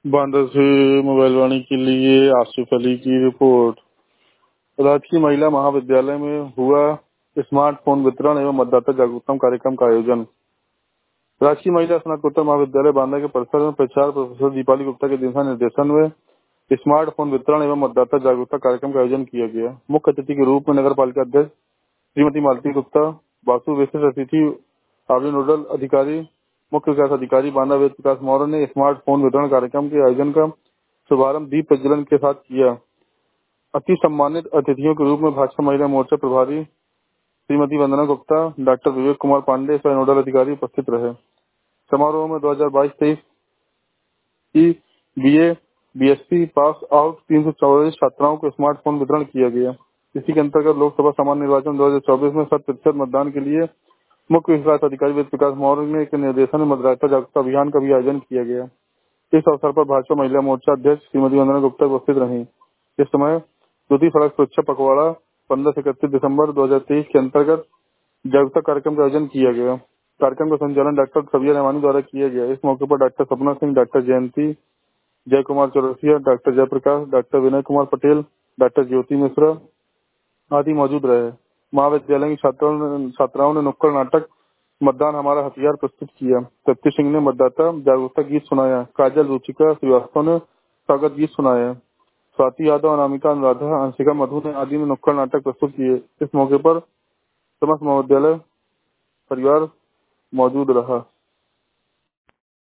बांदा से मोबाइल वाणी के लिए आसिफ अली की रिपोर्ट। राजकीय महिला महाविद्यालय में हुआ स्मार्टफोन वितरण एवं मतदाता जागरूकता कार्यक्रम का आयोजन। राजकीय महिला स्नातकोत्तर महाविद्यालय बांदा के परिसर में प्राचार्य प्रोफेसर दीपाली गुप्ता के दिशा निर्देशन में स्मार्टफोन वितरण एवं मतदाता जागरूकता कार्यक्रम का आयोजन किया गया। मुख्य अतिथि के रूप में नगर पालिका अध्यक्ष श्रीमती मालती गुप्ता, वास्तु विशिष्ट अतिथि आर्मी नोडल अधिकारी मुख्य विकास अधिकारी बांदा वेद प्रकाश मौर्य ने स्मार्टफोन वितरण कार्यक्रम के आयोजन का शुभारंभ दीप प्रज्वलन के साथ किया। अति सम्मानित अतिथियों के रूप में भाजपा महिला मोर्चा प्रभारी श्रीमती वंदना गुप्ता, डॉक्टर विवेक कुमार पांडे सह नोडल अधिकारी उपस्थित रहे। समारोह में 2022-23 की बीए बीएससी पास आउट 344 छात्राओं को स्मार्टफोन वितरण किया गया। इसी के अंतर्गत लोकसभा सामान्य निर्वाचन 2024 में 100% मतदान के लिए मुख्य विकास अधिकारी वेद प्रकाश मौर्य के निर्देशन में मतदाता जागरूकता अभियान का भी आयोजन किया गया। इस अवसर पर भाजपा महिला मोर्चा अध्यक्ष श्रीमती वंदना गुप्ता उपस्थित रहीं। इस समय द्वितीय सड़क सुरक्षा पखवाड़ा 15 से 31 दिसंबर 2023 के अंतर्गत जागरूकता कार्यक्रम का आयोजन किया गया। कार्यक्रम का संचालन डॉक्टर सबिया रहमानी द्वारा किया गया। इस मौके पर डॉक्टर सपना Singh, doctor Jayanti, Jay Kumar Chaurasia, doctor Jayprakash, doctor Vinay Kumar Patel, doctor Jyoti Mishra आदि मौजूद रहे। महाविद्यालय की छात्राओं ने नुक्कड़ नाटक मतदान हमारा हथियार प्रस्तुत किया। तृप्ति सिंह ने मतदाता जागरूकता गीत सुनाया। काजल रुचिका श्रीवास्तव ने स्वागत गीत सुनाया। स्वाति यादव, अनामिका अनुराधा, अंशिका मधु ने आदि ने नुक्कड़ नाटक प्रस्तुत किए। इस मौके पर समस्त महाविद्यालय परिवार मौजूद रहा।